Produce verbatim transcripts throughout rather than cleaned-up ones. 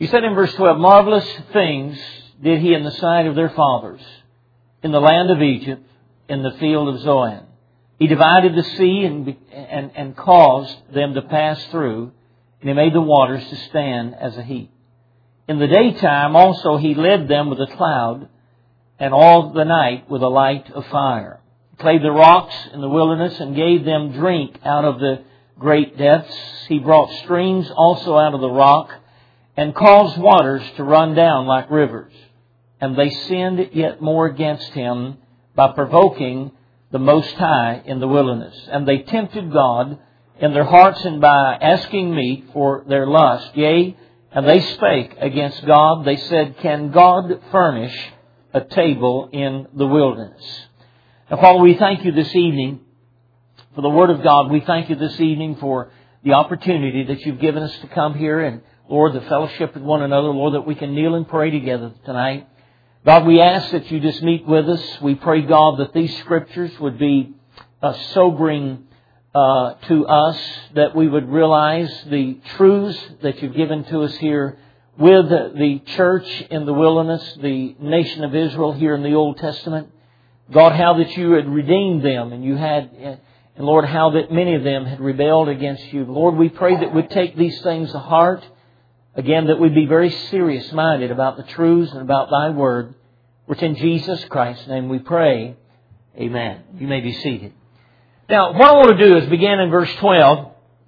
He said in verse twelve, marvelous things did he in the sight of their fathers, in the land of Egypt, in the field of Zoan. He divided the sea and, and, and caused them to pass through, and he made the waters to stand as a heap. In the daytime also he led them with a cloud, and all the night with a light of fire. He clave the rocks in the wilderness and gave them drink out of the great depths. He brought streams also out of the rock, and caused waters to run down like rivers. And they sinned yet more against him by provoking the Most High in the wilderness. And they tempted God in their hearts, and by asking meat for their lust. Yea, and they spake against God. They said, can God furnish a table in the wilderness? Now, Father, we thank you this evening for the Word of God. We thank you this evening for the opportunity that you've given us to come here and, Lord, the fellowship with one another. Lord, that we can kneel and pray together tonight. God, we ask that you just meet with us. We pray, God, that these Scriptures would be uh, sobering uh, to us, that we would realize the truths that you've given to us here with the church in the wilderness, the nation of Israel here in the Old Testament. God, how that you had redeemed them, and you had, and Lord, how that many of them had rebelled against you. Lord, we pray that we'd take these things to heart. Again, that we'd be very serious-minded about the truths and about Thy Word. Which in Jesus Christ's name we pray. Amen. You may be seated. Now, what I want to do is begin in verse twelve.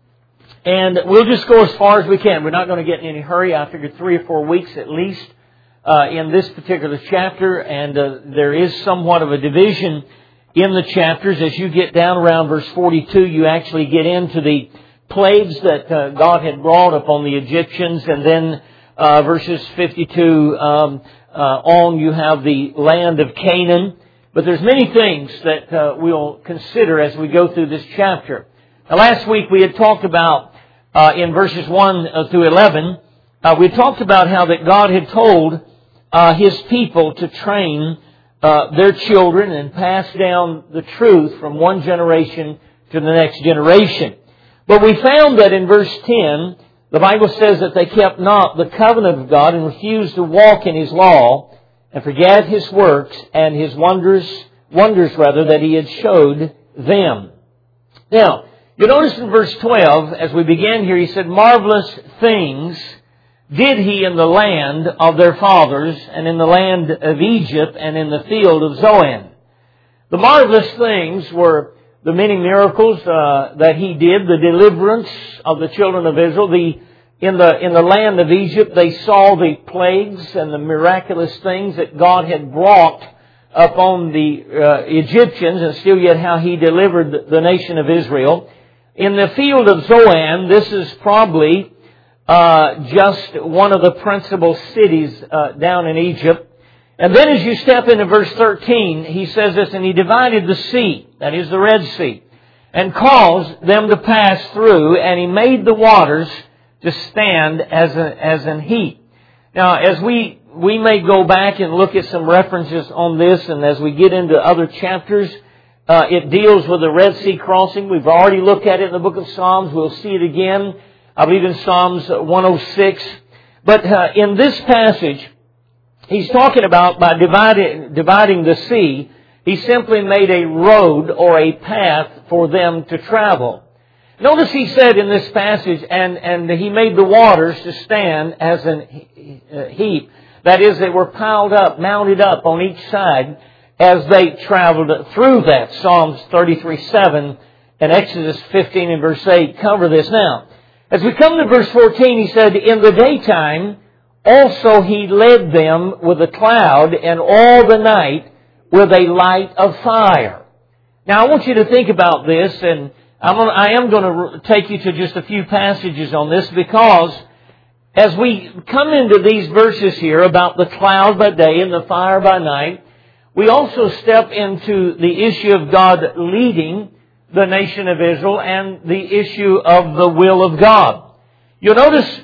And we'll just go as far as we can. We're not going to get in any hurry. I figured three or four weeks at least uh, in this particular chapter. And uh, there is somewhat of a division in the chapters. As you get down around verse forty-two, you actually get into the plagues that uh, God had brought upon the Egyptians. And then uh, verses fifty-two um, uh, on, you have the land of Canaan. But there's many things that uh, we'll consider as we go through this chapter. Now, last week we had talked about, uh, in verses one through eleven, uh, we had talked about how that God had told uh, His people to train uh, their children and pass down the truth from one generation to the next generation. But we found that in verse ten, the Bible says that they kept not the covenant of God and refused to walk in His law and forget His works and His wonders, wonders rather, that He had showed them. Now, you notice in verse twelve, as we began here, He said, marvelous things did He in the land of their fathers and in the land of Egypt and in the field of Zoan. The marvelous things were the many miracles uh, that He did, the deliverance of the children of Israel. The, in, the, in the land of Egypt, they saw the plagues and the miraculous things that God had brought upon the uh, Egyptians, and still yet how He delivered the, the nation of Israel. In the field of Zoan, this is probably uh, just one of the principal cities uh, down in Egypt. And then as you step into verse thirteen, He says this, and He divided the sea, that is the Red Sea, and caused them to pass through, and He made the waters to stand as, a, as an heap. Now, as we, we may go back and look at some references on this, and as we get into other chapters, uh, it deals with the Red Sea crossing. We've already looked at it in the book of Psalms. We'll see it again, I believe in Psalms one oh six. But uh, in this passage, He's talking about by dividing, dividing the sea, He simply made a road or a path for them to travel. Notice He said in this passage, and, and He made the waters to stand as an heap. That is, they were piled up, mounted up on each side as they traveled through that. Psalms thirty-three seven and Exodus fifteen and verse eight cover this. Now, as we come to verse fourteen, He said, in the daytime also He led them with a cloud, and all the night with a light of fire. Now, I want you to think about this, and I'm gonna, I am going to take you to just a few passages on this, because as we come into these verses here about the cloud by day and the fire by night, we also step into the issue of God leading the nation of Israel and the issue of the will of God. You'll notice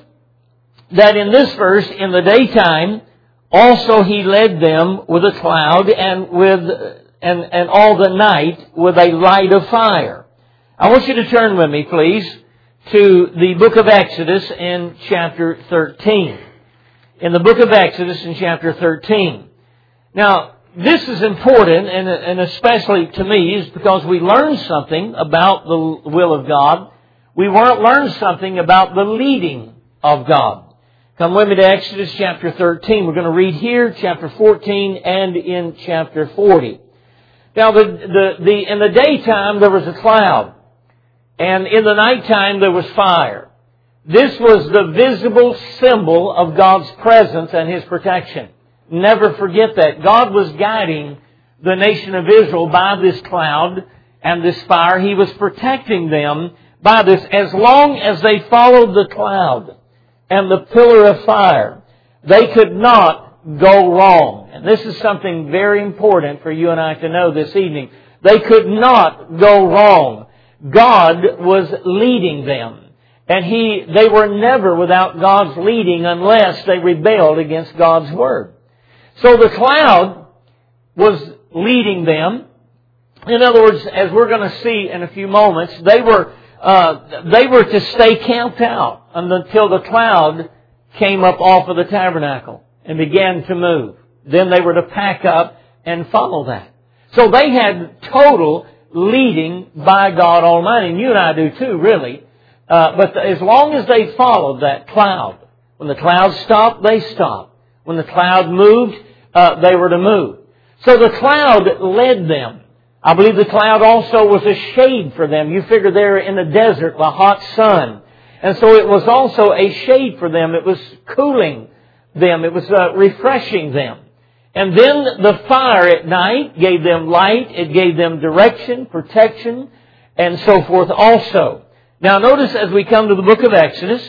that in this verse, in the daytime, also He led them with a cloud, and with and, and all the night with a light of fire. I want you to turn with me, please, to the book of Exodus in chapter thirteen. in the book of Exodus in chapter thirteen. Now, this is important, and, and especially to me, is because we learn something about the will of God. We learn something about the leading of God. Come with me to Exodus chapter thirteen. We're going to read here, chapter fourteen, and in chapter forty. Now, the, the, the, in the daytime there was a cloud, and in the nighttime there was fire. This was the visible symbol of God's presence and His protection. Never forget that. God was guiding the nation of Israel by this cloud and this fire. He was protecting them by this. As long as they followed the cloud and the pillar of fire, they could not go wrong. And this is something very important for you and I to know this evening. They could not go wrong. God was leading them. And He, they were never without God's leading unless they rebelled against God's Word. So the cloud was leading them. In other words, as we're going to see in a few moments, they were uh, they were to stay camped out until the cloud came up off of the tabernacle and began to move. Then they were to pack up and follow that. So they had total leading by God Almighty. And you and I do too, really. Uh, but as long as they followed that cloud, when the cloud stopped, they stopped. When the cloud moved, uh, they were to move. So the cloud led them. I believe the cloud also was a shade for them. You figure they're in the desert, the hot sun. And so it was also a shade for them. It was cooling them. It was uh, refreshing them. And then the fire at night gave them light. It gave them direction, protection, and so forth also. Now notice as we come to the book of Exodus,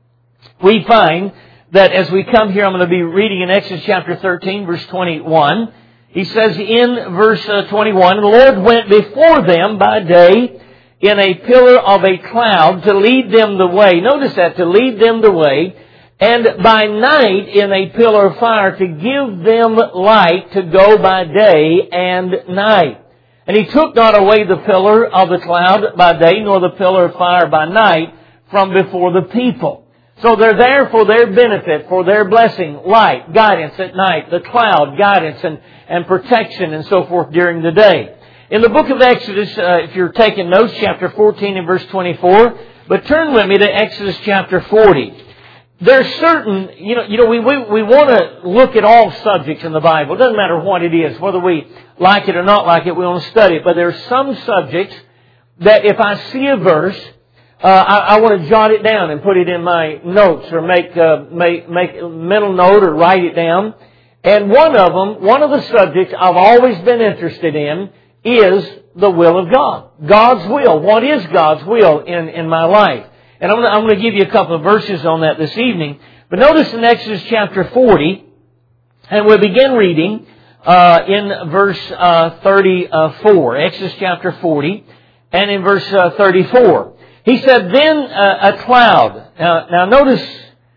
we find that as we come here, I'm going to be reading in Exodus chapter thirteen, verse twenty-one. He says in verse twenty-one, the Lord went before them by day in a pillar of a cloud to lead them the way. Notice that, to lead them the way. And by night in a pillar of fire to give them light to go by day and night. And He took not away the pillar of the cloud by day, nor the pillar of fire by night from before the people. So they're there for their benefit, for their blessing, light, guidance at night, the cloud, guidance and, and protection and so forth during the day. In the book of Exodus, uh, if you're taking notes, chapter fourteen and verse twenty-four, but turn with me to Exodus chapter forty. There's certain, you know, you know, we, we, we want to look at all subjects in the Bible. It doesn't matter what it is, whether we like it or not like it, we want to study it. But there are some subjects that if I see a verse, uh, I, I want to jot it down and put it in my notes or make, uh, make, make a mental note or write it down. And one of them, one of the subjects I've always been interested in is the will of God. God's will. What is God's will in, in my life? And I'm going, to, I'm going to give you a couple of verses on that this evening. But notice in Exodus chapter forty, and we'll begin reading uh, in verse uh, thirty-four. Exodus chapter forty, and in verse uh, thirty-four. He said, then uh, a cloud. Now, now notice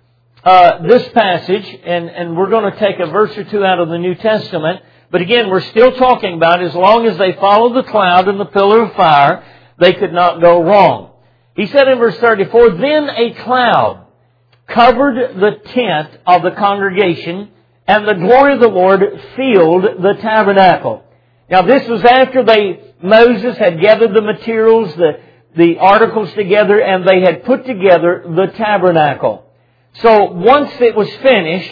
uh, this passage, and, and we're going to take a verse or two out of the New Testament. But again, we're still talking about as long as they followed the cloud and the pillar of fire, they could not go wrong. He said in verse thirty-four, then a cloud covered the tent of the congregation, and the glory of the Lord filled the tabernacle. Now this was after they, Moses had gathered the materials, the, the articles together, and they had put together the tabernacle. So once it was finished,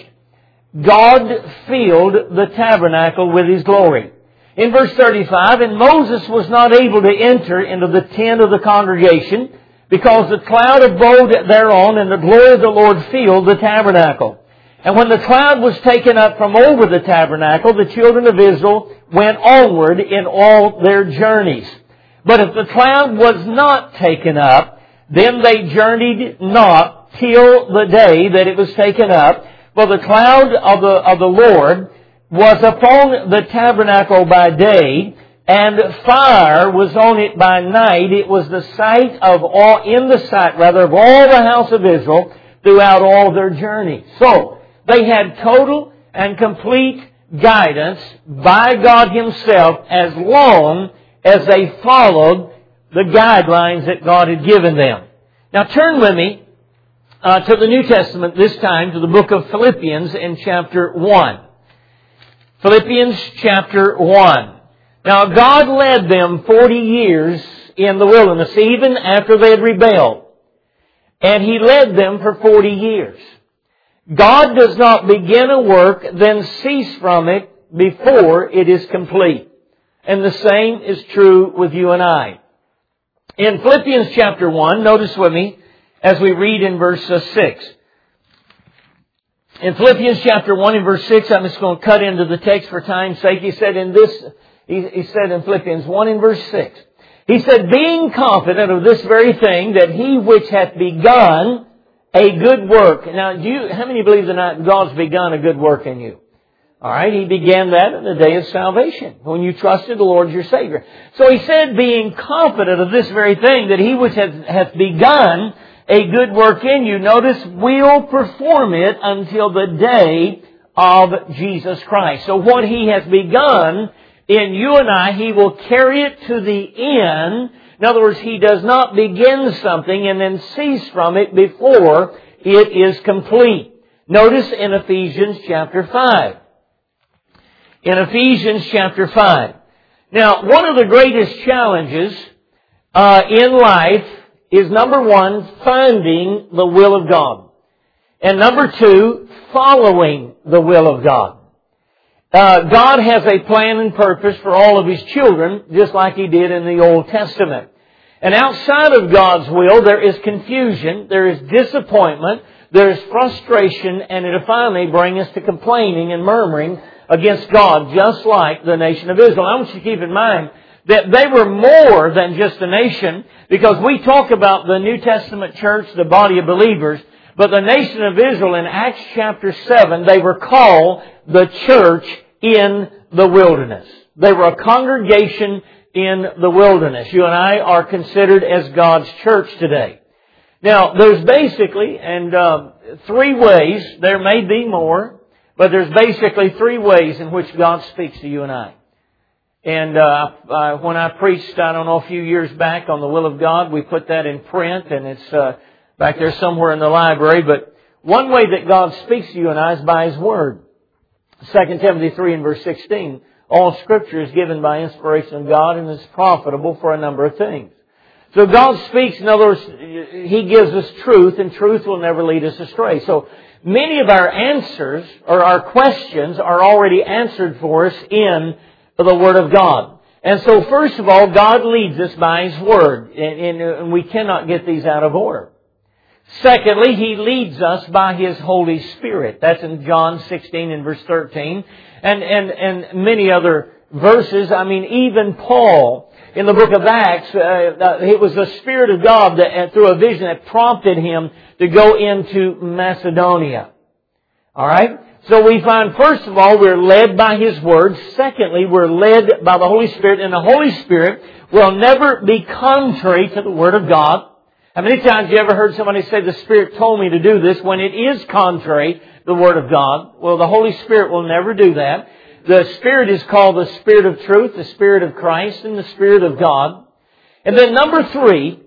God filled the tabernacle with His glory. In verse thirty-five, and Moses was not able to enter into the tent of the congregation, because the cloud abode thereon, and the glory of the Lord filled the tabernacle. And when the cloud was taken up from over the tabernacle, the children of Israel went onward in all their journeys. But if the cloud was not taken up, then they journeyed not till the day that it was taken up. For the cloud of the, of the Lord was upon the tabernacle by day, and fire was on it by night. It was the sight of all, in the sight rather, of all the house of Israel throughout all their journey. So, they had total and complete guidance by God Himself as long as they followed the guidelines that God had given them. Now turn with me uh, to the New Testament, this time to the book of Philippians in chapter one. Philippians chapter one. Now, God led them forty years in the wilderness, even after they had rebelled. And He led them for forty years. God does not begin a work, then cease from it before it is complete. And the same is true with you and I. In Philippians chapter one, notice with me as we read in verse six. In Philippians chapter one and verse six, I'm just going to cut into the text for time's sake. He said in this, he, he said in Philippians one and verse six, he said, being confident of this very thing, that He which hath begun a good work. Now, do you, how many believe that God's begun a good work in you? All right, He began that in the day of salvation, when you trusted the Lord as your Savior. So He said, being confident of this very thing, that He which hath, hath begun a good work in you, notice, will perform it until the day of Jesus Christ. So what He has begun in you and I, He will carry it to the end. In other words, He does not begin something and then cease from it before it is complete. Notice in Ephesians chapter five. In Ephesians chapter five. Now, one of the greatest challenges uh, in life is, number one, finding the will of God. And number two, following the will of God. Uh, God has a plan and purpose for all of His children, just like He did in the Old Testament. And outside of God's will, there is confusion, there is disappointment, there is frustration, and it'll finally bring us to complaining and murmuring against God, just like the nation of Israel. I want you to keep in mind that they were more than just a nation, because we talk about the New Testament church, the body of believers, but the nation of Israel in Acts chapter seven, they were called the church in the wilderness. They were a congregation in the wilderness. You and I are considered as God's church today. Now, there's basically, and uh, three ways, there may be more, but there's basically three ways in which God speaks to you and I. And uh, uh, when I preached, I don't know, a few years back on the will of God, we put that in print, and it's uh, back there somewhere in the library. But one way that God speaks to you and I is by His Word. Second Timothy three and verse sixteen, all Scripture is given by inspiration of God and is profitable for a number of things. So God speaks, in other words, He gives us truth, and truth will never lead us astray. So many of our answers, or our questions, are already answered for us in the Word of God. And so first of all, God leads us by His Word, and, and we cannot get these out of order. Secondly, He leads us by His Holy Spirit. That's in John sixteen and verse thirteen. And, and, and many other verses. I mean, even Paul, in the book of Acts, uh, it was the Spirit of God that, through a vision, that prompted him to go into Macedonia. Alright? So we find, first of all, we're led by His Word. Secondly, we're led by the Holy Spirit. And the Holy Spirit will never be contrary to the Word of God. How many times have you ever heard somebody say, the Spirit told me to do this, when it is contrary to the Word of God? Well, the Holy Spirit will never do that. The Spirit is called the Spirit of truth, the Spirit of Christ, and the Spirit of God. And then number three,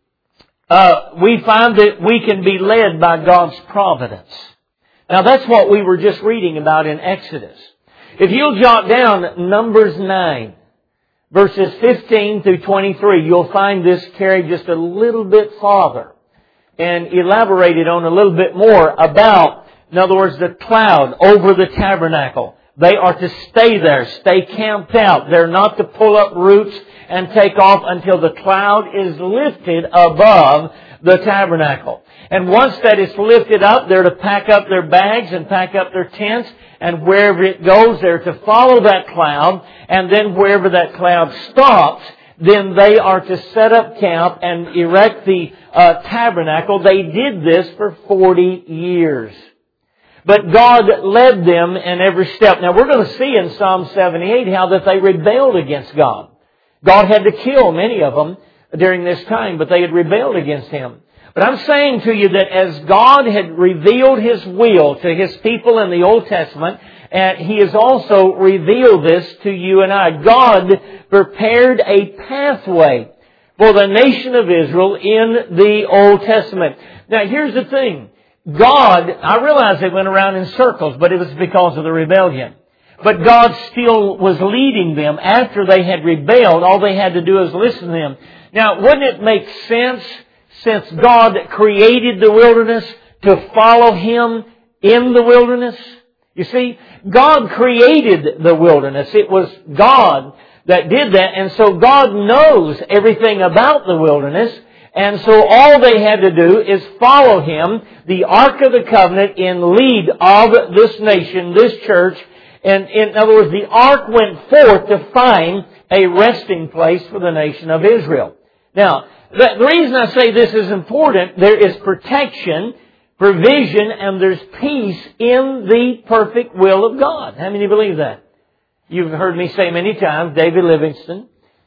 uh, we find that we can be led by God's providence. Now that's what we were just reading about in Exodus. If you'll jot down Numbers nine, verses fifteen through twenty-three, you'll find this carried just a little bit farther and elaborated on a little bit more about, in other words, the cloud over the tabernacle. They are to stay there, stay camped out. They're not to pull up roots and take off until the cloud is lifted above the tabernacle. And once that is lifted up, they're to pack up their bags and pack up their tents. And wherever it goes, they're to follow that cloud. And then wherever that cloud stops, then they are to set up camp and erect the uh, tabernacle. They did this for forty years. But God led them in every step. Now we're going to see in Psalm seventy-eight how that they rebelled against God. God had to kill many of them during this time, but they had rebelled against Him. But I'm saying to you that as God had revealed His will to His people in the Old Testament, and He has also revealed this to you and I. God prepared a pathway for the nation of Israel in the Old Testament. Now here's the thing. God, I realize they went around in circles, but it was because of the rebellion. But God still was leading them after they had rebelled. All they had to do is listen to Him. Now, wouldn't it make sense, since God created the wilderness, to follow Him in the wilderness? You see, God created the wilderness. It was God that did that. And so God knows everything about the wilderness. And so all they had to do is follow Him, the Ark of the Covenant, in lead of this nation, this church. And in other words, the Ark went forth to find a resting place for the nation of Israel. Now, the, the reason I say this is important, there is protection, provision, and there's peace in the perfect will of God. How many believe that? You've heard me say many times, David Livingstone,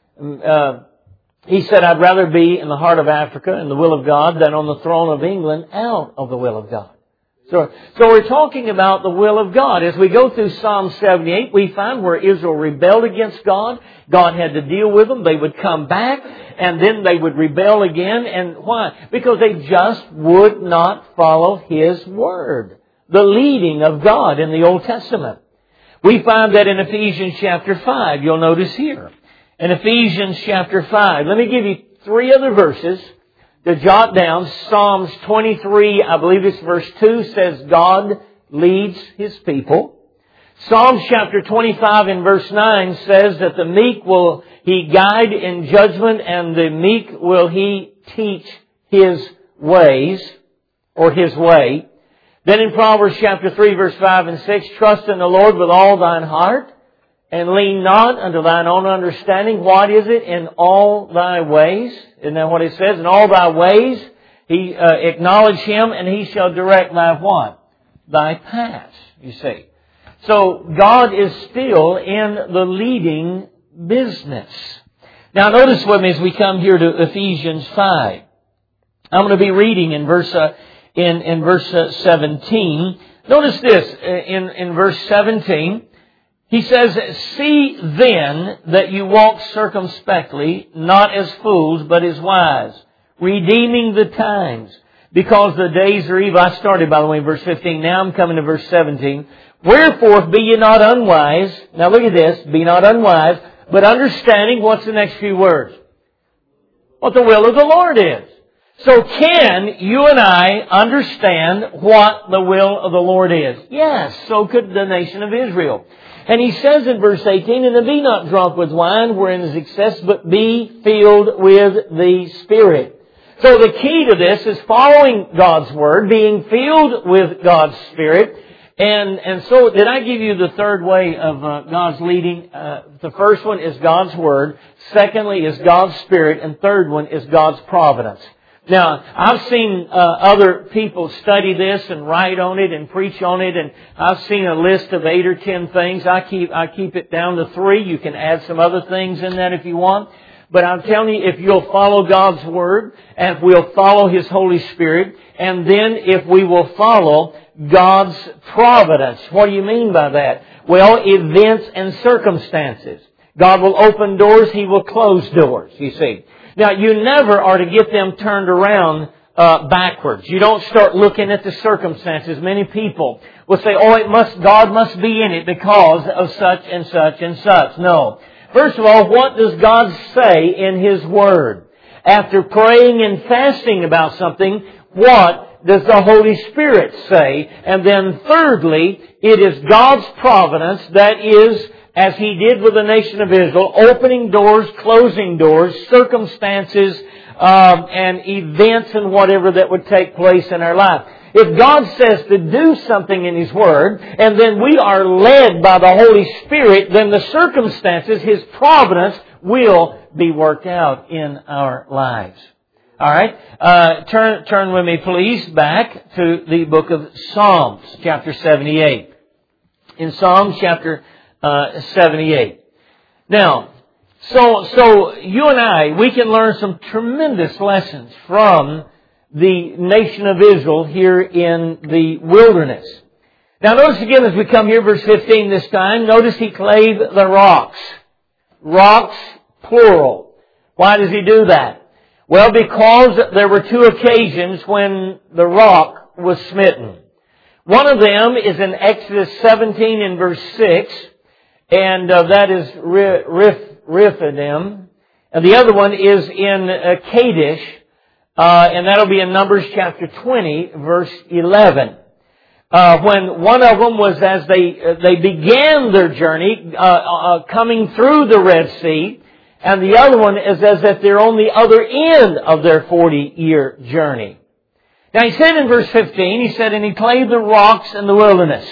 uh, he said, I'd rather be in the heart of Africa in the will of God than on the throne of England out of the will of God. So, so we're talking about the will of God. As we go through Psalm seventy-eight, we find where Israel rebelled against God. God had to deal with them. They would come back, and then they would rebel again. And why? Because they just would not follow His Word. The leading of God in the Old Testament. We find that in Ephesians chapter five. You'll notice here. In Ephesians chapter five. Let me give you three other verses to jot down. Psalms twenty-three, I believe it's verse two, says God leads His people. Psalms chapter twenty-five and verse nine says that the meek will He guide in judgment, and the meek will He teach His ways, or His way. Then in Proverbs chapter three verse five and six, trust in the Lord with all thine heart, and lean not unto thine own understanding. What is it? In all thy ways. Isn't that what it says? In all thy ways, He uh, acknowledge Him, and He shall direct thy what? Thy paths, you see. So God is still in the leading business. Now notice with me as we come here to Ephesians five. I'm going to be reading in verse uh, in in verse uh, seventeen. Notice this in in verse seventeen. He says, see then that you walk circumspectly, not as fools, but as wise, redeeming the times, because the days are evil. I started, by the way, in verse fifteen. Now I'm coming to verse seventeen. Wherefore be ye not unwise. Now look at this. Be not unwise, but understanding, what's the next few words? What the will of the Lord is. So can you and I understand what the will of the Lord is? Yes, so could the nation of Israel. And he says in verse eighteen, and be not drunk with wine wherein is excess, but be filled with the Spirit. So the key to this is following God's Word, being filled with God's Spirit. And and so did I give you the third way of uh, God's leading? Uh, the first one is God's Word. Secondly is God's Spirit. And third one is God's providence. Now, I've seen uh, other people study this and write on it and preach on it, and I've seen a list of eight or ten things. I keep I keep it down to three. You can add some other things in that if you want. But I'm telling you, if you'll follow God's Word, and if we'll follow His Holy Spirit, and then if we will follow God's providence. What do you mean by that? Well, events and circumstances. God will open doors, He will close doors, you see. Now, you never are to get them turned around uh, backwards. You don't start looking at the circumstances. Many people will say, oh, it must, God must be in it because of such and such and such. No. First of all, what does God say in His Word? After praying and fasting about something, what does the Holy Spirit say? And then thirdly, it is God's providence that is, as He did with the nation of Israel, opening doors, closing doors, circumstances, um, and events and whatever that would take place in our life. If God says to do something in His Word, and then we are led by the Holy Spirit, then the circumstances, His providence, will be worked out in our lives. All right, uh, turn turn with me, please, back to the book of Psalms, chapter seventy-eight. In Psalms, chapter Uh, seventy-eight. Now, so so you and I, we can learn some tremendous lessons from the nation of Israel here in the wilderness. Now, notice again as we come here, verse fifteen this time, notice He clave the rocks. Rocks, plural. Why does He do that? Well, because there were two occasions when the rock was smitten. One of them is in Exodus seventeen in verse six, and uh, that is Rif, Rephidim. And the other one is in uh, Kadesh, uh, and that'll be in Numbers chapter twenty, verse eleven. Uh, when one of them was as they uh, they began their journey, uh, uh, coming through the Red Sea, and the other one is as if they're on the other end of their forty-year journey. Now he said in verse fifteen, he said, "And he clave the rocks in the wilderness,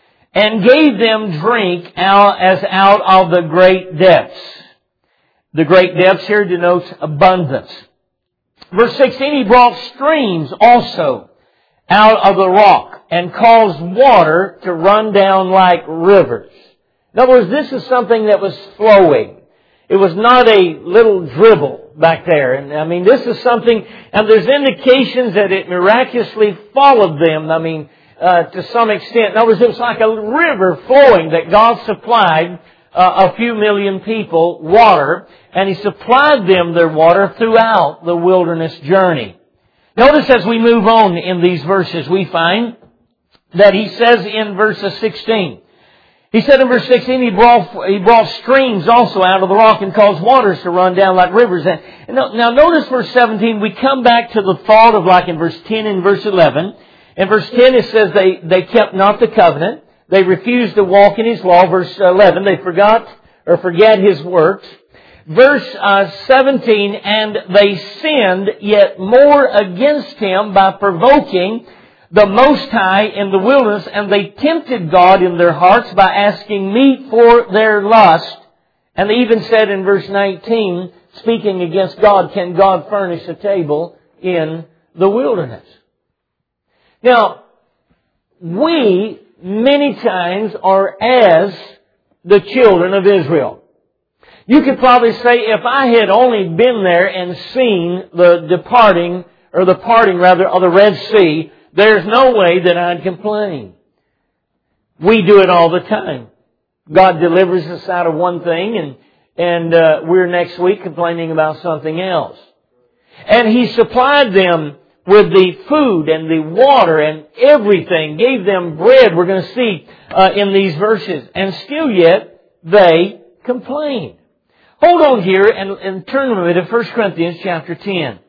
and gave them drink out as out of the great depths." The great depths here denotes abundance. Verse sixteen, "He brought streams also out of the rock, and caused water to run down like rivers." In other words, this is something that was flowing. It was not a little dribble back there. And I mean, this is something, and there's indications that it miraculously followed them, I mean, uh, to some extent. In other words, it was like a river flowing that God supplied uh, a few million people water, and He supplied them their water throughout the wilderness journey. Notice as we move on in these verses, we find that He says in verse sixteen, He said in verse sixteen, He brought, he brought streams also out of the rock and caused waters to run down like rivers. And, and now notice verse seventeen, we come back to the thought of like in verse ten and verse eleven. In verse ten it says they, they kept not the covenant. They refused to walk in His law. Verse eleven, they forgot or forget His works. Verse uh, seventeen, and they sinned yet more against Him by provoking the Most High in the wilderness, and they tempted God in their hearts by asking meat for their lust. And they even said in verse nineteen, speaking against God, "Can God furnish a table in the wilderness?" Now, we many times are as the children of Israel. You could probably say, if I had only been there and seen the departing, or the parting rather, of the Red Sea, there's no way that I'd complain. We do it all the time. God delivers us out of one thing, and and uh, we're next week complaining about something else. And He supplied them with the food and the water and everything, gave them bread, we're going to see uh, in these verses. And still yet, they complained. Hold on here and, and turn with me to First Corinthians chapter ten.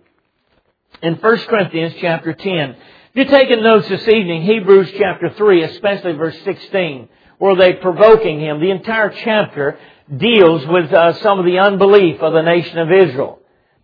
In First Corinthians chapter ten. If you're taking notes this evening, Hebrews chapter three, especially verse sixteen, where they provoking Him. The entire chapter deals with uh, some of the unbelief of the nation of Israel.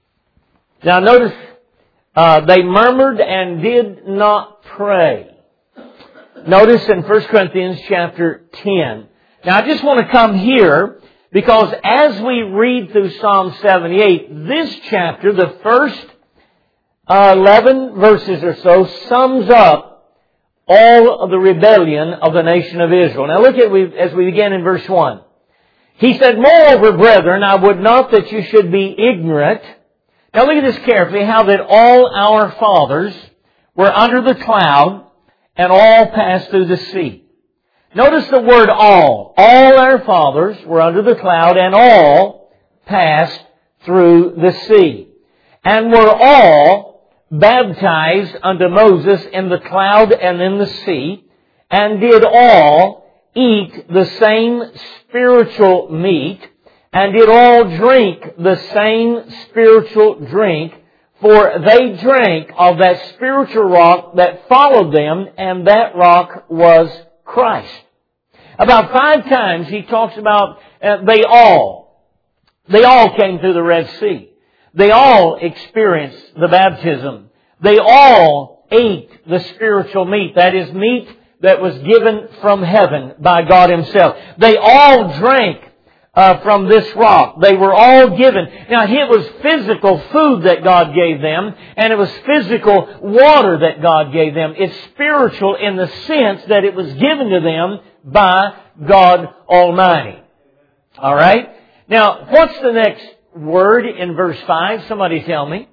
Now notice, uh, they murmured and did not pray. Notice in First Corinthians chapter ten. Now I just want to come here, because as we read through Psalm seventy-eight, this chapter, the first uh, eleven verses or so, sums up all of the rebellion of the nation of Israel. Now look at we as we begin in verse one. He said, "Moreover, brethren, I would not that you should be ignorant." Now look at this carefully, how that all our fathers were under the cloud and all passed through the sea. Notice the word all. All our fathers were under the cloud and all passed through the sea. And were all baptized unto Moses in the cloud and in the sea, and did all eat the same spiritual meat, and did all drink the same spiritual drink, for they drank of that spiritual rock that followed them, and that rock was Christ. About five times he talks about uh, they all. They all came through the Red Sea. They all experienced the baptism. They all ate the spiritual meat. That is meat that was given from heaven by God Himself. They all drank uh, from this rock. They were all given. Now it was physical food that God gave them, and it was physical water that God gave them. It's spiritual in the sense that it was given to them by God Almighty. All right? Now, what's the next word in verse five? Somebody tell me.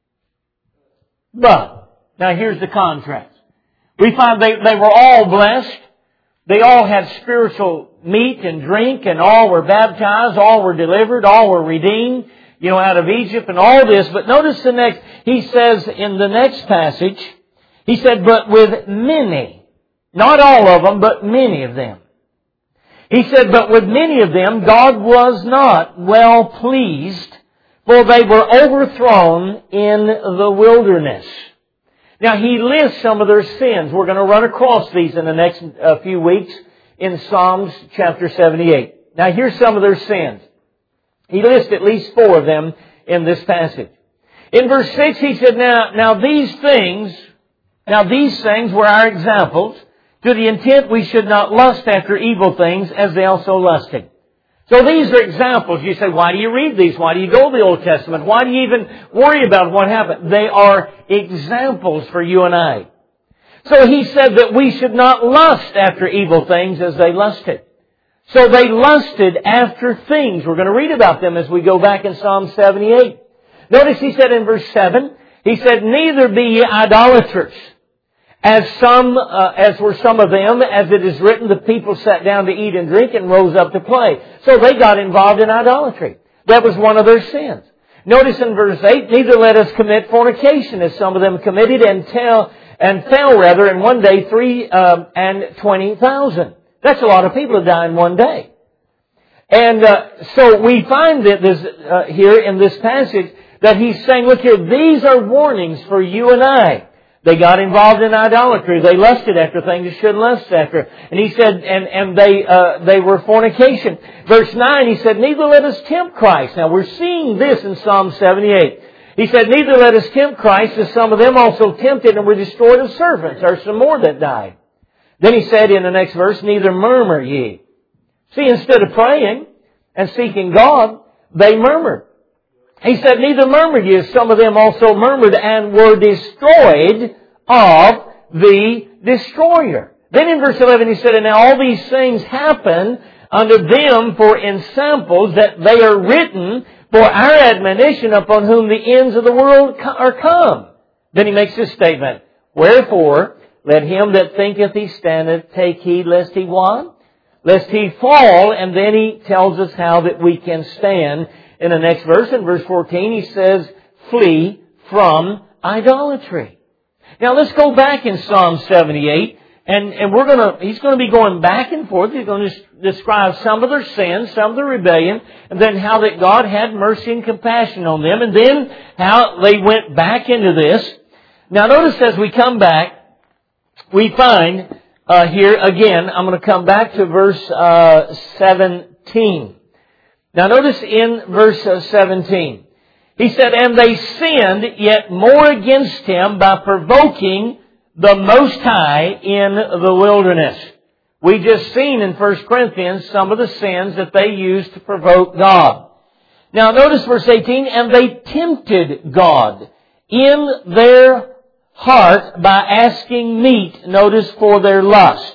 But. Now, here's the contrast. We find they, they were all blessed. They all had spiritual meat and drink, and all were baptized, all were delivered, all were redeemed. you know, out of Egypt and all this. But notice the next, he says in the next passage, he said, but with many, not all of them, but many of them. He said, but with many of them, God was not well pleased, for they were overthrown in the wilderness. Now, he lists some of their sins. We're going to run across these in the next uh, few weeks in Psalms chapter seventy-eight. Now, here's some of their sins. He lists at least four of them in this passage. In verse six, he said, now, now these things, now these things were our examples, to the intent we should not lust after evil things as they also lusted. So these are examples. You say, why do you read these? Why do you go to the Old Testament? Why do you even worry about what happened? They are examples for you and I. So he said that we should not lust after evil things as they lusted. So they lusted after things. We're going to read about them as we go back in Psalm seventy-eight. Notice he said in verse seven, he said, neither be ye idolaters, as some, uh, as were some of them, as it is written, the people sat down to eat and drink and rose up to play. So they got involved in idolatry. That was one of their sins. Notice in verse eight, neither let us commit fornication, as some of them committed, and tell, and fell rather in one day three uh, and twenty thousand. That's a lot of people to die in one day. And uh, so we find that this uh, here in this passage that he's saying, look here, these are warnings for you and I. They got involved in idolatry. They lusted after things they shouldn't lust after. And he said, and, and they, uh, they were fornication. Verse nine, he said, neither let us tempt Christ. Now we're seeing this in Psalm seventy-eight. He said, neither let us tempt Christ, as some of them also tempted and were destroyed of serpents. There are some more that died. Then he said in the next verse, neither murmur ye. See, instead of praying and seeking God, they murmured. He said, neither murmured ye, as some of them also murmured and were destroyed of the destroyer. Then in verse eleven he said, and now all these things happen unto them for ensamples, that they are written for our admonition, upon whom the ends of the world are come. Then he makes this statement, wherefore let him that thinketh he standeth take heed lest he what? Lest he fall. And then he tells us how that we can stand. In the next verse, in verse fourteen, he says, flee from idolatry. Now let's go back in Psalm seventy-eight, and, and we're gonna, he's gonna be going back and forth. He's going to describe some of their sins, some of their rebellion, and then how that God had mercy and compassion on them, and then how they went back into this. Now notice as we come back, we find uh, here again, I'm going to come back to verse uh, seventeen. Now notice in verse seventeen, he said, and they sinned yet more against him by provoking the Most High in the wilderness. We just seen in First Corinthians some of the sins that they used to provoke God. Now notice verse eighteen, and they tempted God in their heart by asking meat, notice, for their lust.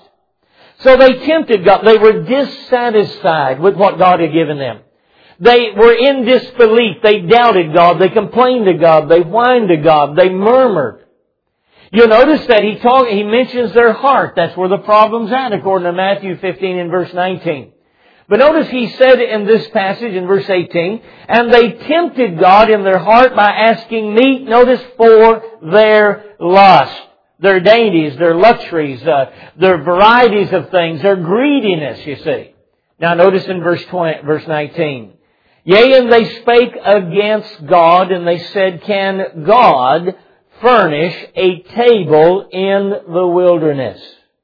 So they tempted God. They were dissatisfied with what God had given them. They were in disbelief. They doubted God. They complained to God. They whined to God. They murmured. You'll notice that he talk, he mentions their heart. That's where the problem's at, according to Matthew fifteen and verse nineteen. But notice he said in this passage in verse eighteen, and they tempted God in their heart by asking meat, notice, for their lust. Their dainties, their luxuries, uh, their varieties of things, their greediness, you see. Now notice in verse twenty, verse nineteen. Yea, and they spake against God, and they said, can God furnish a table in the wilderness?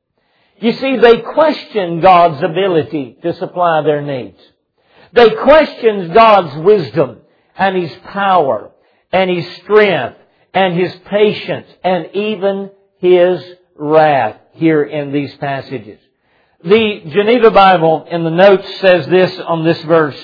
You see, they questioned God's ability to supply their needs. They questioned God's wisdom and His power and His strength and His patience and even His wrath here in these passages. The Geneva Bible in the notes says this on this verse.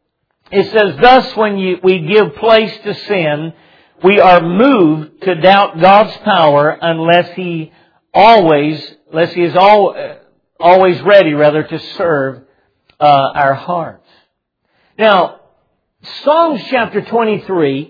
It says, thus when you, we give place to sin, we are moved to doubt God's power unless He always, unless He is all, always ready, rather, to serve uh, our hearts. Now, Psalms chapter twenty-three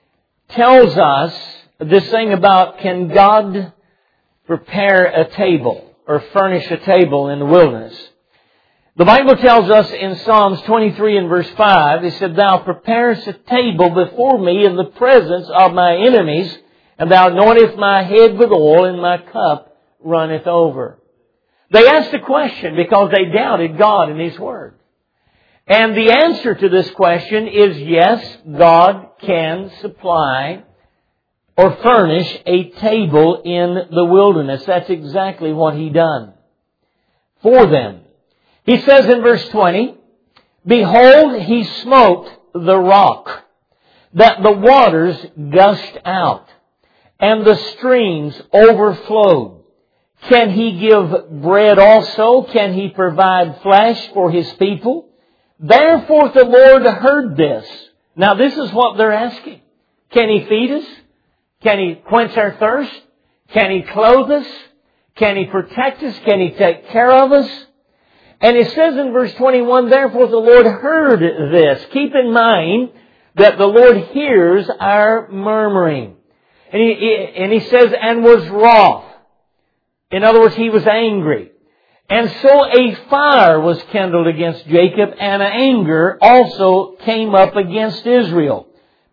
tells us this thing about, can God prepare a table or furnish a table in the wilderness? The Bible tells us in Psalms twenty-three and verse five, it said, Thou preparest a table before me in the presence of my enemies, and Thou anointest my head with oil, and my cup runneth over. They asked a question because they doubted God and His Word. And the answer to this question is yes, God can supply or furnish a table in the wilderness. That's exactly what He done for them. He says in verse twenty, Behold, He smote the rock, that the waters gushed out, and the streams overflowed. Can He give bread also? Can He provide flesh for His people? Therefore the Lord heard this. Now this is what they're asking. Can He feed us? Can He quench our thirst? Can He clothe us? Can He protect us? Can He take care of us? And it says in verse twenty-one, Therefore the Lord heard this. Keep in mind that the Lord hears our murmuring. And He, and he says, and was wroth. In other words, He was angry. And so a fire was kindled against Jacob, and anger also came up against Israel,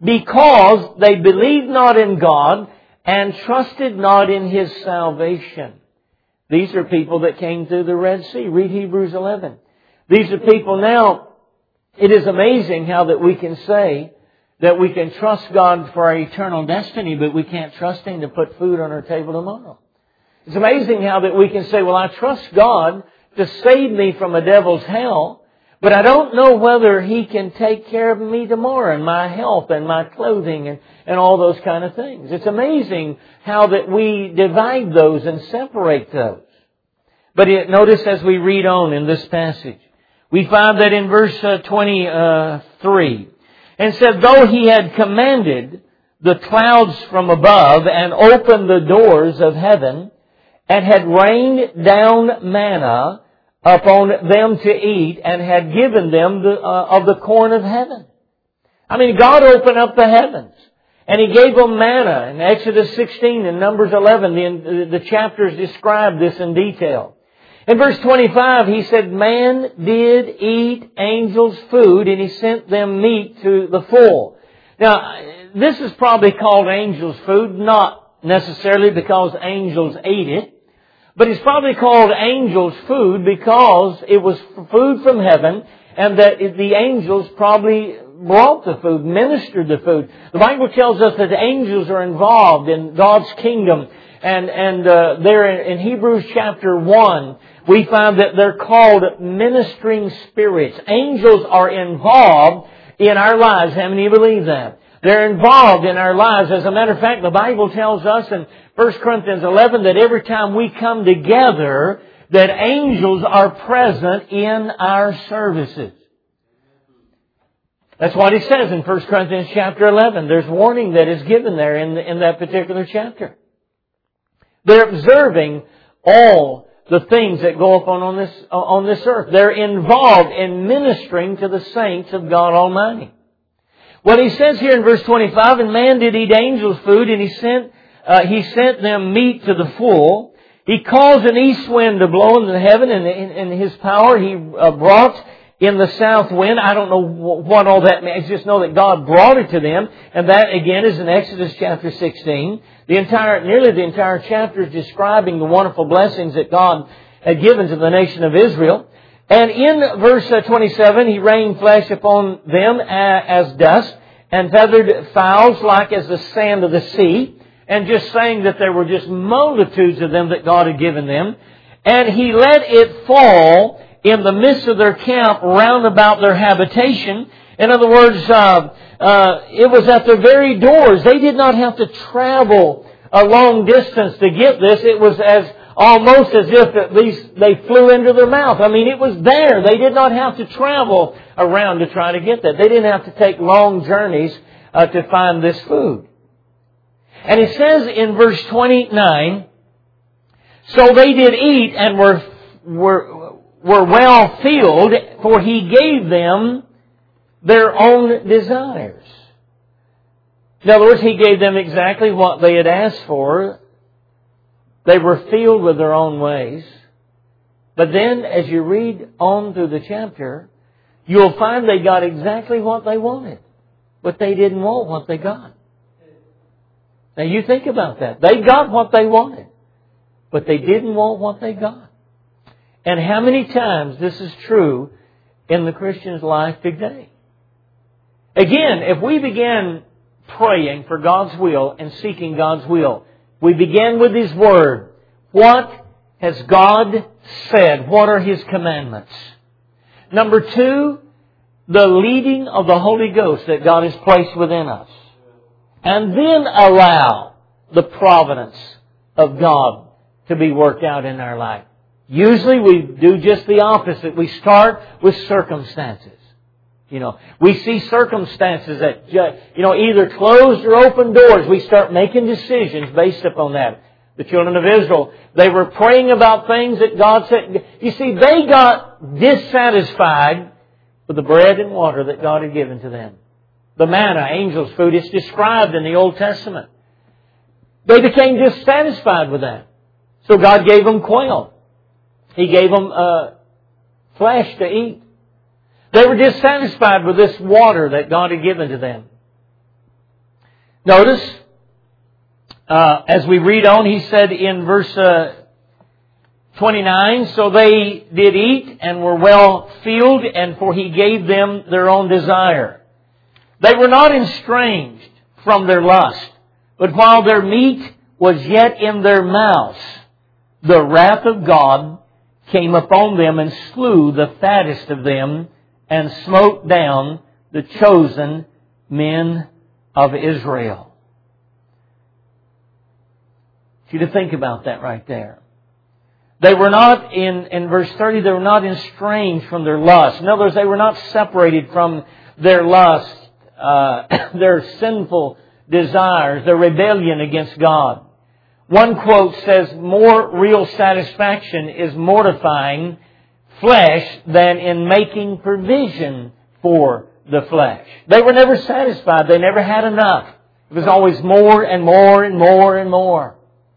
because they believed not in God and trusted not in His salvation. These are people that came through the Red Sea. Read Hebrews eleven. These are people now, it is amazing how that we can say that we can trust God for our eternal destiny, but we can't trust Him to put food on our table tomorrow. It's amazing how that we can say, well, I trust God to save me from a devil's hell, but I don't know whether He can take care of me tomorrow and my health and my clothing and, and all those kind of things. It's amazing how that we divide those and separate those. But it, notice as we read on in this passage, we find that in verse uh, twenty-three, and said, Though He had commanded the clouds from above and opened the doors of heaven, and had rained down manna upon them to eat, and had given them the, uh, of the corn of heaven. I mean, God opened up the heavens, and He gave them manna. In Exodus sixteen and Numbers eleven, the, the chapters describe this in detail. In verse twenty-five, He said, Man did eat angels' food, and He sent them meat to the full. Now, this is probably called angels' food, not necessarily because angels ate it, but it's probably called angels' food because it was food from heaven, and that the angels probably brought the food, ministered the food. The Bible tells us that the angels are involved in God's kingdom, and and uh, there in Hebrews chapter one, we find that they're called ministering spirits. Angels are involved in our lives. How many believe that? They're involved in our lives. As a matter of fact, the Bible tells us in First Corinthians eleven that every time we come together, that angels are present in our services. That's what it says in First Corinthians chapter eleven. There's warning that is given there in, in that particular chapter. They're observing all the things that go upon on this, on this earth. They're involved in ministering to the saints of God Almighty. What He says here in verse twenty-five, And man did eat angels' food, and He sent, uh, he sent them meat to the full. He caused an east wind to blow into heaven, and in His power He uh, brought in the south wind. I don't know what all that means. I just know that God brought it to them. And that again is in Exodus chapter sixteen. The entire, nearly the entire chapter is describing the wonderful blessings that God had given to the nation of Israel. And in verse twenty-seven, He rained flesh upon them as dust, and feathered fowls like as the sand of the sea. And just saying that there were just multitudes of them that God had given them. And He let it fall in the midst of their camp round about their habitation. In other words, uh, uh, it was at their very doors. They did not have to travel a long distance to get this. It was as almost as if at least they flew into their mouth. I mean, it was there. They did not have to travel around to try to get that. They didn't have to take long journeys uh, to find this food. And it says in verse twenty-nine, So they did eat and were were were well filled, for He gave them their own desires. In other words, He gave them exactly what they had asked for. They were filled with their own ways. But then, as you read on through the chapter, you'll find they got exactly what they wanted. But they didn't want what they got. Now you think about that. They got what they wanted. But they didn't want what they got. And how many times this is true in the Christian's life today? Again, if we begin praying for God's will and seeking God's will, we begin with His Word. What has God said? What are His commandments? Number two, the leading of the Holy Ghost that God has placed within us. And then allow the providence of God to be worked out in our life. Usually we do just the opposite. We start with circumstances. You know, we see circumstances that, you know, either closed or open doors. We start making decisions based upon that. The children of Israel, they were praying about things that God said. You see, they got dissatisfied with the bread and water that God had given to them. The manna, angel's food, it's described in the Old Testament. They became dissatisfied with that. So God gave them quail. He gave them uh, flesh to eat. They were dissatisfied with this water that God had given to them. Notice, uh, as we read on, He said in verse uh, twenty-nine, so they did eat and were well filled, and for He gave them their own desire. They were not estranged from their lust, but while their meat was yet in their mouths, the wrath of God came upon them and slew the fattest of them and smote down the chosen men of Israel. I want you to think about that right there. They were not, in, in verse thirty, they were not estranged from their lust. In other words, they were not separated from their lust, uh, their sinful desires, their rebellion against God. One quote says, more real satisfaction is mortifying flesh than in making provision for the flesh. They were never satisfied. They never had enough. It was always more and more and more and more.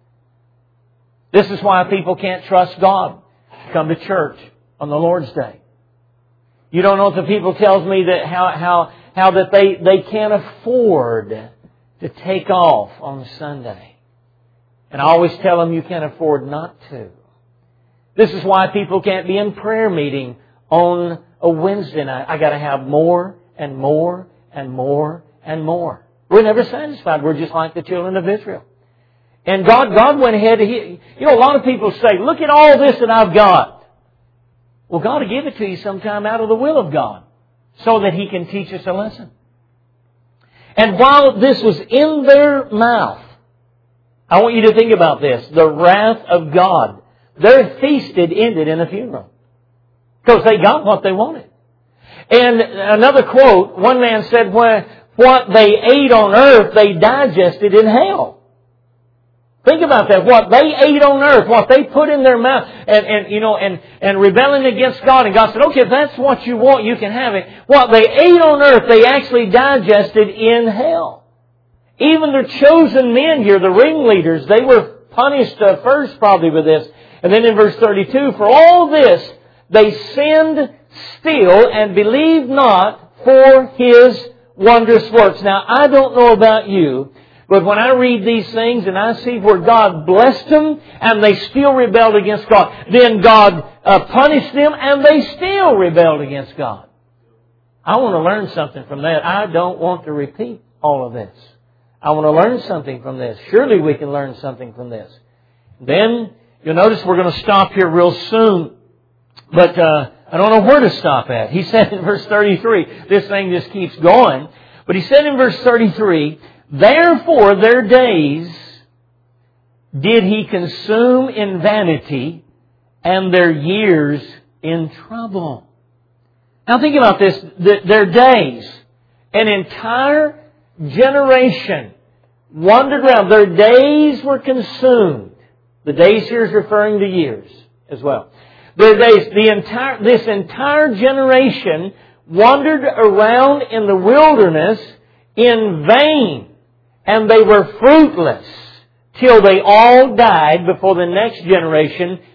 This is why people can't trust God to come to church on the Lord's Day. You don't know if the people tells me that how how how that they, they can't afford to take off on Sunday. And I always tell them you can't afford not to. This is why people can't be in prayer meeting on a Wednesday night. I got to have more and more and more and more. We're never satisfied. We're just like the children of Israel. And God, God went ahead. He, you know, a lot of people say, "Look at all this that I've got." Well, God will give it to you sometime out of the will of God, so that He can teach us a lesson. And while this was in their mouth, I want you to think about this: the wrath of God. Their feast had ended in a funeral because they got what they wanted. And another quote: one man said, "When what they ate on earth, they digested in hell." Think about that. What they ate on earth, what they put in their mouth, and, and you know, and, and rebelling against God. And God said, "Okay, if that's what you want, you can have it." What they ate on earth, they actually digested in hell. Even their chosen men here, the ringleaders, they were punished uh, first probably with this. And then in verse thirty-two, for all this, they sinned still and believed not for His wondrous works. Now, I don't know about you, but when I read these things and I see where God blessed them and they still rebelled against God, then God uh, punished them and they still rebelled against God. I want to learn something from that. I don't want to repeat all of this. I want to learn something from this. Surely we can learn something from this. Then you'll notice we're going to stop here real soon. But uh, I don't know where to stop at. He said in verse thirty-three, this thing just keeps going. But He said in verse thirty-three, therefore their days did He consume in vanity, and their years in trouble. Now think about this. Their days, an entire generation wandered around. Their days were consumed. The days here is referring to years as well. Their days, the entire, this entire generation wandered around in the wilderness in vain, and they were fruitless till they all died before the next generation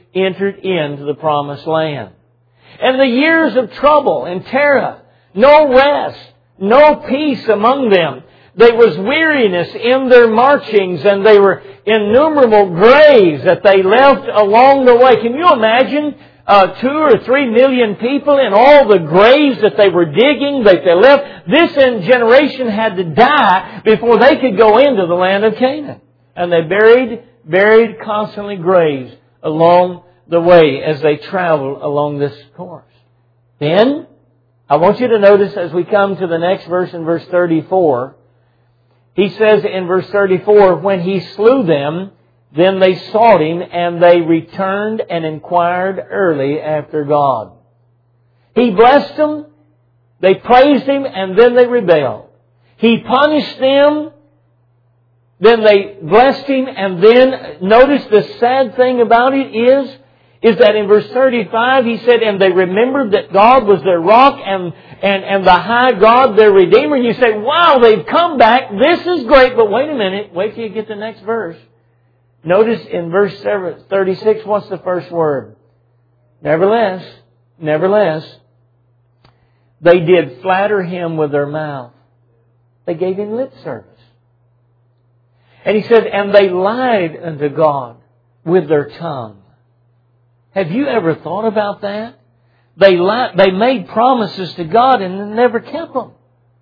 entered into the promised land. And the years of trouble and terror, no rest, no peace among them. There was weariness in their marchings, and they were innumerable graves that they left along the way. Can you imagine uh, two or three million people in all the graves that they were digging, that they left? This generation had to die before they could go into the land of Canaan. And they buried, buried constantly graves along the way as they traveled along this course. Then, I want you to notice as we come to the next verse in verse thirty-four, he says in verse thirty-four, when he slew them, then they sought him, and they returned and inquired early after God. He blessed them, they praised him, and then they rebelled. He punished them, then they blessed him, and then notice the sad thing about it is, is that in verse thirty-five he said, and they remembered that God was their rock and, and, and the high God their Redeemer. And you say, wow, they've come back. This is great. But wait a minute. Wait till you get the next verse. Notice in verse thirty-six, what's the first word? Nevertheless, nevertheless, they did flatter him with their mouth. They gave him lip service. And he said, and they lied unto God with their tongue. Have you ever thought about that? They lied, they made promises to God and never kept them.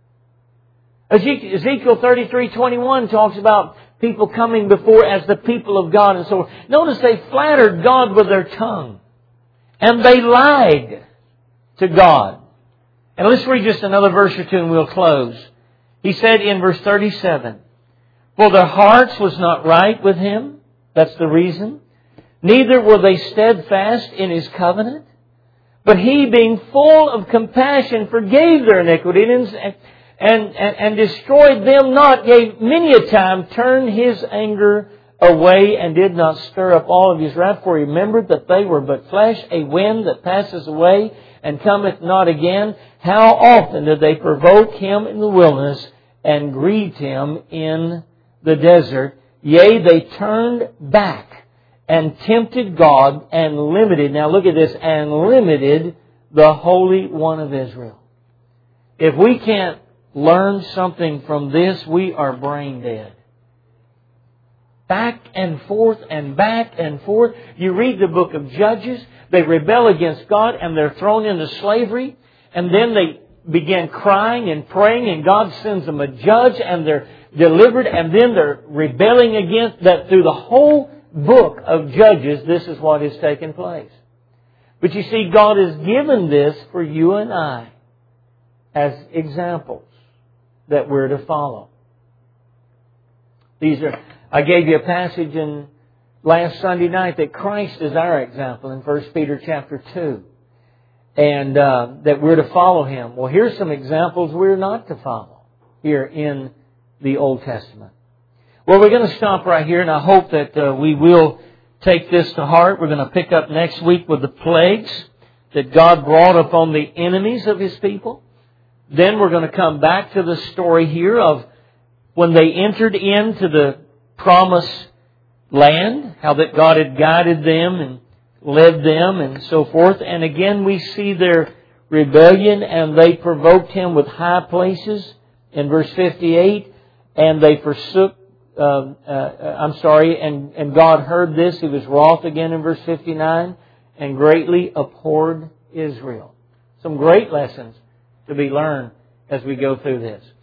Ezekiel thirty-three twenty-one talks about people coming before as the people of God and so on. Notice they flattered God with their tongue. And they lied to God. And let's read just another verse or two and we'll close. He said in verse thirty-seven, for their hearts was not right with him. That's the reason. Neither were they steadfast in his covenant. But he, being full of compassion, forgave their iniquity and, and, and, and destroyed them not. Gave many a time, turned his anger away, and did not stir up all of his wrath. For he remembered that they were but flesh, a wind that passes away and cometh not again. How often did they provoke him in the wilderness and grieved him in the desert? Yea, they turned back and tempted God and limited, now look at this, and limited the Holy One of Israel. If we can't learn something from this, we are brain dead. Back and forth and back and forth. You read the book of Judges, they rebel against God and they're thrown into slavery, and then they begin crying and praying, and God sends them a judge and they're delivered, and then they're rebelling against that. Through the whole book of Judges, this is what has taken place. But you see, God has given this for you and I as examples that we're to follow. These are, I gave you a passage in last Sunday night that Christ is our example in First Peter chapter two. And uh, that we're to follow Him. Well, here's some examples we're not to follow here in the Old Testament. Well, we're going to stop right here, and I hope that uh, we will take this to heart. We're going to pick up next week with the plagues that God brought upon the enemies of His people. Then we're going to come back to the story here of when they entered into the promised land, how that God had guided them and led them and so forth. And again, we see their rebellion, and they provoked Him with high places in verse fifty-eight, and they forsook Uh, uh, I'm sorry, and, and God heard this. He was wroth again in verse fifty-nine, and greatly abhorred Israel. Some great lessons to be learned as we go through this.